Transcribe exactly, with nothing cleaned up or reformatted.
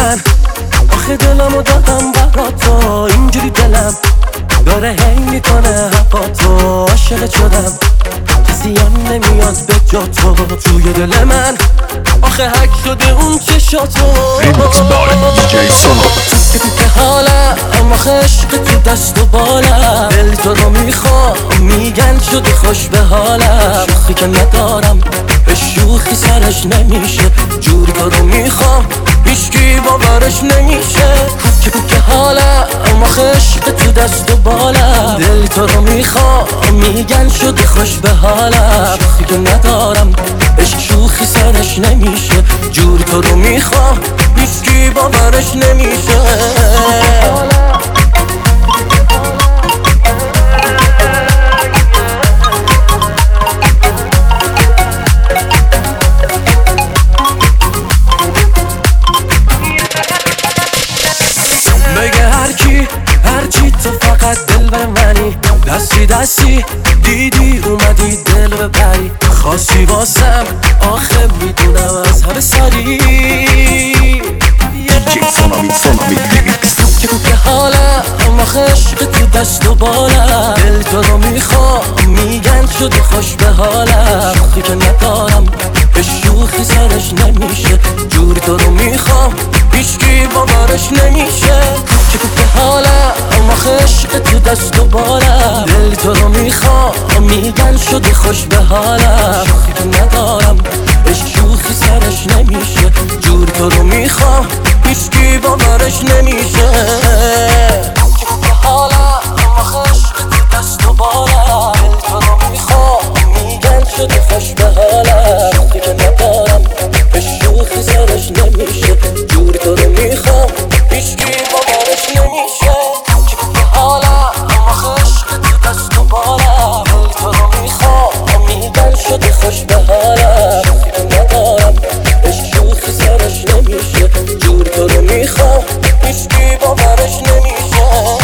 من آخه دلمو دادم برات تو، اینجوری دلم داره هی میکنه حقا تو. عاشقت شدم کسی هم نمیاد به جا تو توی دل من، آخه حک شده اون چشاتو. ریمیکس بای دیجی سونو. که تو که حالم آخه عشق تو دست و بالم، دل تو رو میخوام میگن شده خوش به حالم. شوخی که ندارم به شوخی سرش نمیشه، جوری تو رو میخوام هیچکی باورش نمیشه. که تو که حالم آخه عشق تو دست و بالم، دل تو رو میخوام میگن شده خوش به حالم. شوخی که ندارم عشق شوخی سرش نمیشه، جوری تو رو میخوام هیچکی باورش نمیشه. بگه هرکی هرچی تو فقط دل به منی، دستی دستی دیدی اومدی دل ببری. خواستی واسم آخه میدونم از همه سری. دیجی سونامی سونامی ریمیکس. که تو که حالم آخه عشق تو دست و بالم، دل تو رو میخوام میگن شده خوش به حالم. شوخی که ندارم به شوخی سرش نمیشه، جوری تو رو میخوام هیچکی باورش نمیشه. که تو که حالم آخه عشق تو دست و بالم، دل تو رو میخوام میگن شده خوش به حالم. شوخی که ندارم به شوخی سرش نمیشه، جوری تو رو میخوام هیچکی باورش نمیشه. که تو که حالم آخه عشق تو دست و بالم، دل تو رو میخوام میگن شده خوش به حالم. شوخی که ندارم به شوخی سرش نمیشه، جوری تو رو میخوام هیچکی باورش نمیشه. که تو که حالم آخه عشق تو دست و بالم، دل تو رو میخوام میگن شده خوش به حالم. شوخی که ندارم به شوخی سرش نمیشه، جوری تو رو میخوام هیچکی باورش نمیشه.